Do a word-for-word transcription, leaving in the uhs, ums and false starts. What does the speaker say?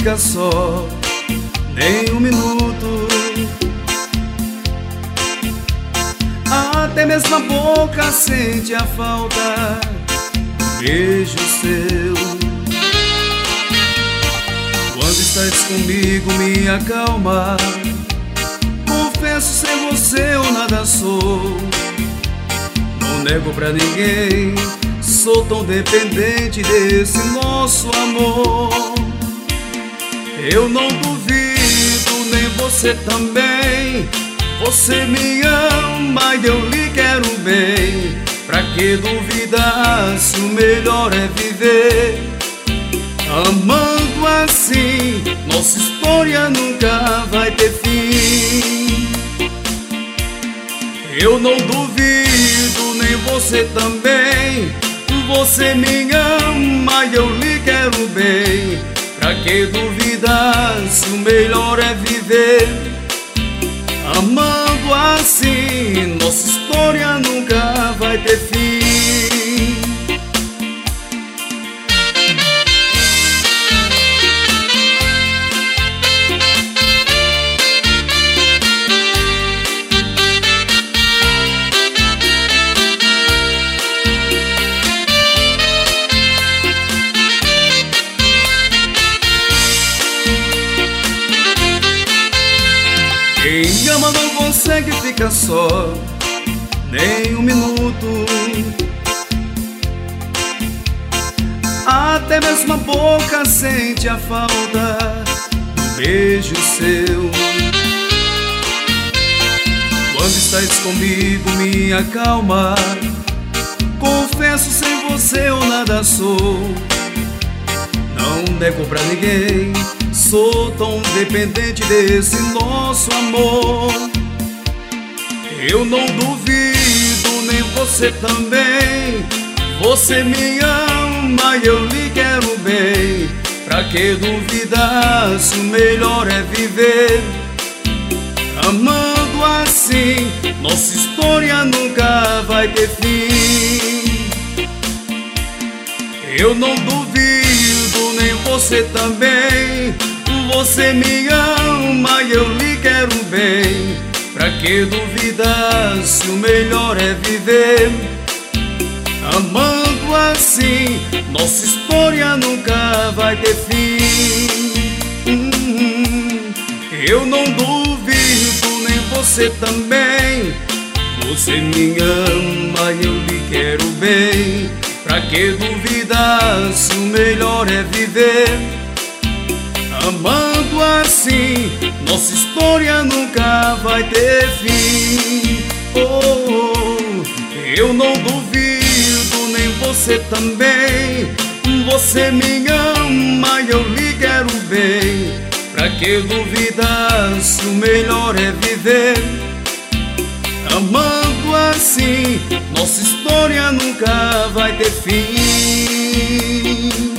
fica só, nem um minuto. Até mesmo a boca sente a falta do beijo seu. Quando estás comigo me acalma. Confesso, sem você eu nada sou. Não nego pra ninguém, sou tão dependente desse nosso amor. Eu não duvido, nem você também. Você me ama e eu lhe quero bem. Pra que duvidar se o melhor é viver amando assim? Nossa história nunca vai ter fim. Eu não duvido, nem você também. Você me ama e eu lhe quero bem. Pra que duvidar se o melhor é viver amando assim? Nossa história nunca vai ter fim. Quem ama não consegue ficar só, nem um minuto. Até mesmo a boca sente a falta do beijo seu. Quando estás comigo me acalma. Confesso, sem você eu nada sou. Não nego pra ninguém, sou tão dependente desse nosso amor. Eu não duvido, nem você também. Você me ama e eu lhe quero bem. Pra que duvidar se o melhor é viver amando assim? Nossa história nunca vai ter fim. Eu não duvido, nem você também. Você me ama e eu lhe quero bem. Pra que duvidar se o melhor é viver amando assim? Nossa história nunca vai ter fim. hum, Eu não duvido, nem você também. Você me ama e eu lhe quero bem. Pra que duvidar se o melhor é viver amando assim? Nossa história nunca vai ter fim. Oh, oh, eu não duvido, nem você também. Você me ama e eu lhe quero bem. Pra que duvidar se o melhor é viver amando assim? Nossa história nunca vai ter fim.